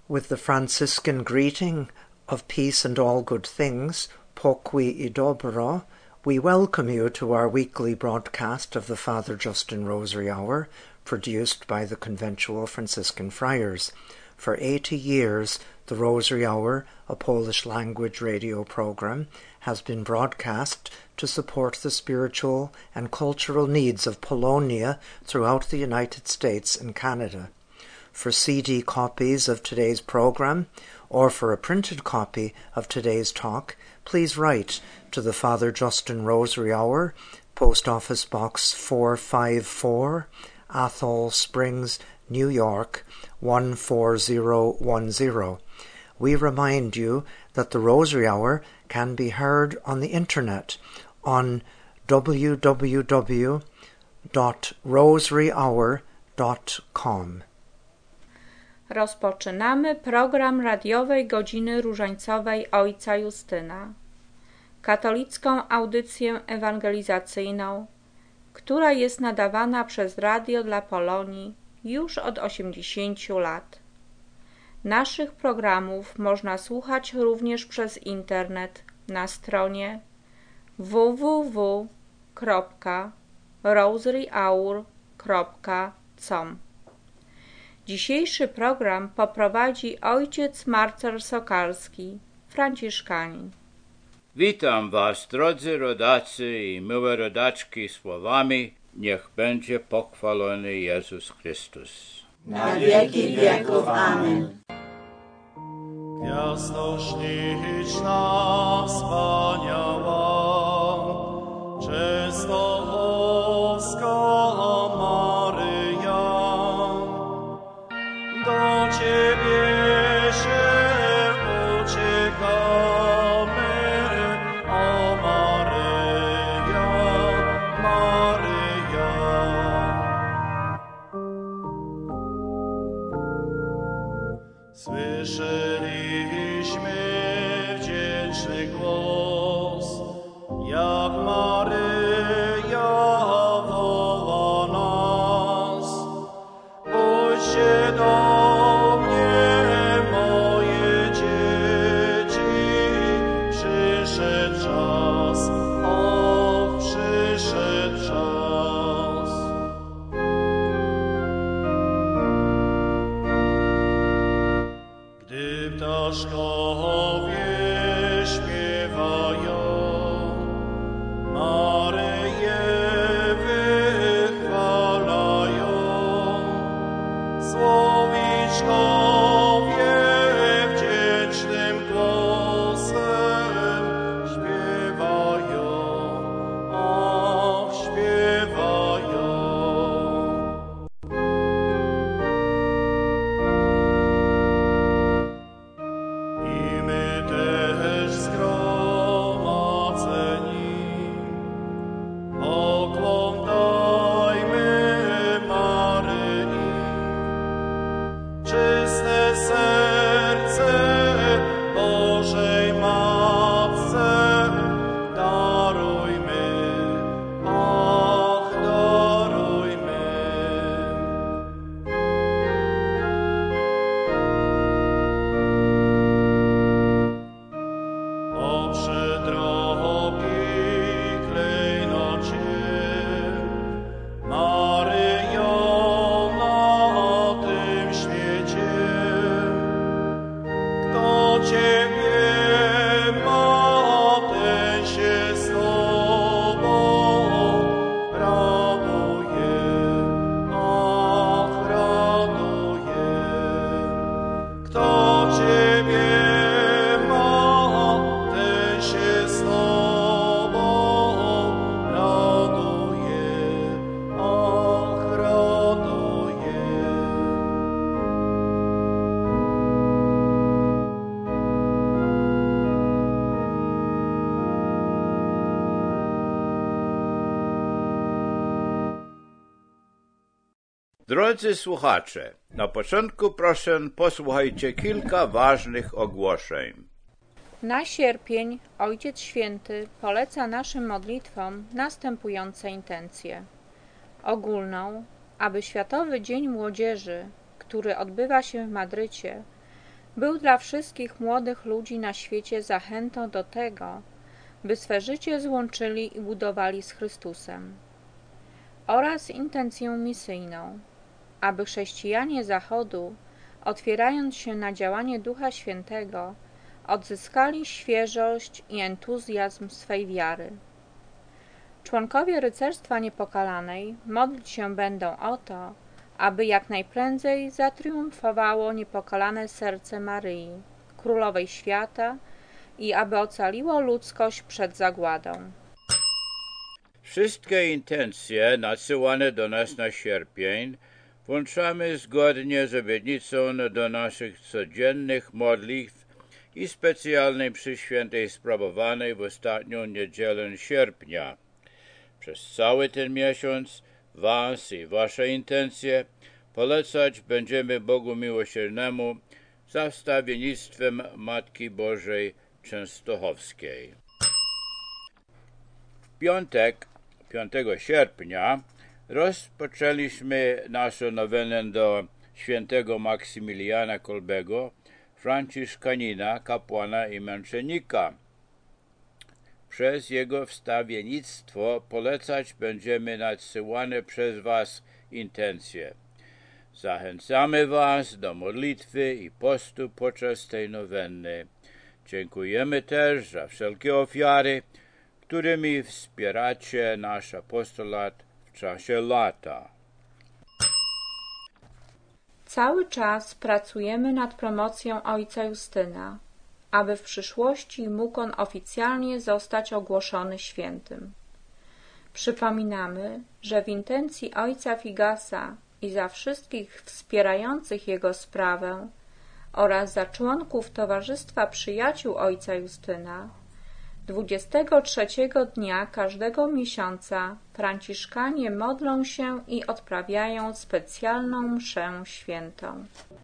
With the Franciscan greeting of peace and all good things, Pokui I Dobro, we welcome you to our weekly broadcast of the Father Justin Rosary Hour, produced by the Conventual Franciscan Friars. For 80 years, the Rosary Hour, a Polish-language radio program, has been broadcast to support the spiritual and cultural needs of Polonia throughout the United States and Canada. For CD copies of today's program, or for a printed copy of today's talk, please write to the Father Justin Rosary Hour, Post Office Box 454, Athol Springs, New York, 14010. We remind you that the Rosary Hour can be heard on the internet on www.rosaryhour.com. Rozpoczynamy program radiowej godziny różańcowej Ojca Justyna, katolicką audycję ewangelizacyjną, która jest nadawana przez Radio dla Polonii już od 80 lat. Naszych programów można słuchać również przez internet na stronie www.rosaryhour.com. Dzisiejszy program poprowadzi ojciec Marcel Sokalski, franciszkanin. Witam was, drodzy rodacy i miłe rodaczki, słowami: niech będzie pochwalony Jezus Chrystus. Na wieki wieków. Amen. Gwiazdo śliczna, wspaniała, Częstochowska Maryja, do Ciebie się uciekamy, o Maryja, Maryja. Słyszeliśmy wdzięczny głos, jak Maryja woła nas. Pójdźcie do mnie, moje dzieci, przyszedł czas, o, przyszedł czas. Gdy ptaszkowie śpiewają, Maryję wychwalają, słowiczkowie wdzięcznym głosem śpiewają, ach, śpiewają. I my też zgromadzeni pokłon dajmy Maryi. Czyste serce Bożej Matce darujmy, ach, darujmy. Poprze drogi klejnocie, Maryjo, na tym świecie. Kto Ciebie ma, ten się z Tobą raduje, ach, raduje. Kto Ciebie ma, ten się z Tobą raduje, ach, raduje. Drodzy słuchacze, na początku proszę posłuchajcie kilka ważnych ogłoszeń. Na sierpień Ojciec Święty poleca naszym modlitwom następujące intencje. Ogólną, aby Światowy Dzień Młodzieży, który odbywa się w Madrycie, Był dla wszystkich młodych ludzi na świecie zachętą do tego, by swe życie złączyli i budowali z Chrystusem, oraz intencją misyjną, aby chrześcijanie Zachodu, otwierając się na działanie Ducha Świętego, odzyskali świeżość i entuzjazm swej wiary. Członkowie Rycerstwa Niepokalanej modlić się będą o to, aby jak najprędzej zatriumfowało niepokalane serce Maryi, Królowej Świata, i aby ocaliło ludzkość przed zagładą. Wszystkie intencje nadsyłane do nas na sierpień włączamy zgodnie z obietnicą do naszych codziennych modlitw i specjalnej przy świętej sprawowanej w ostatnią niedzielę sierpnia. Przez cały ten miesiąc was i wasze intencje polecać będziemy Bogu Miłosiernemu za wstawiennictwem Matki Bożej Częstochowskiej. W piątek, 5 sierpnia, rozpoczęliśmy naszą nowenę do świętego Maksymiliana Kolbego, franciszkanina, kapłana i męczennika. Przez jego wstawiennictwo polecać będziemy nadsyłane przez was intencje. Zachęcamy was do modlitwy i postu podczas tej nowenny. Dziękujemy też za wszelkie ofiary, którymi wspieracie nasz apostolat w czasie lata. Cały czas pracujemy nad promocją ojca Justyna, aby w przyszłości mógł on oficjalnie zostać ogłoszony świętym. Przypominamy, że w intencji ojca Figasa i za wszystkich wspierających jego sprawę oraz za członków Towarzystwa Przyjaciół ojca Justyna 23 dnia każdego miesiąca franciszkanie modlą się i odprawiają specjalną mszę świętą.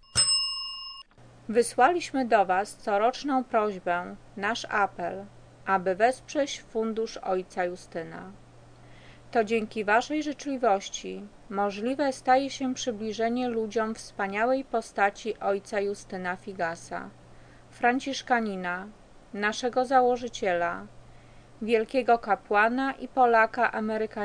Wysłaliśmy do was coroczną prośbę, nasz apel, aby wesprzeć fundusz ojca Justyna. To dzięki waszej życzliwości możliwe staje się przybliżenie ludziom wspaniałej postaci ojca Justyna Figasa, franciszkanina, naszego założyciela, wielkiego kapłana i Polaka Amerykanina,